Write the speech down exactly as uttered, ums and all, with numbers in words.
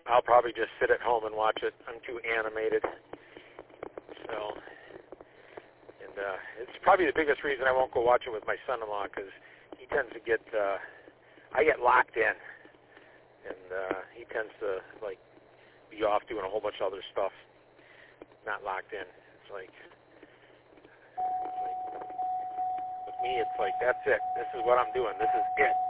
I'll probably just sit at home and watch it. I'm too animated. So, and uh, it's probably the biggest reason I won't go watch it with my son-in-law, because he tends to get, uh, I get locked in, and uh, he tends to, like, be off doing a whole bunch of other stuff, not locked in. It's like, it's like, with me, it's like, that's it. This is what I'm doing. This is it.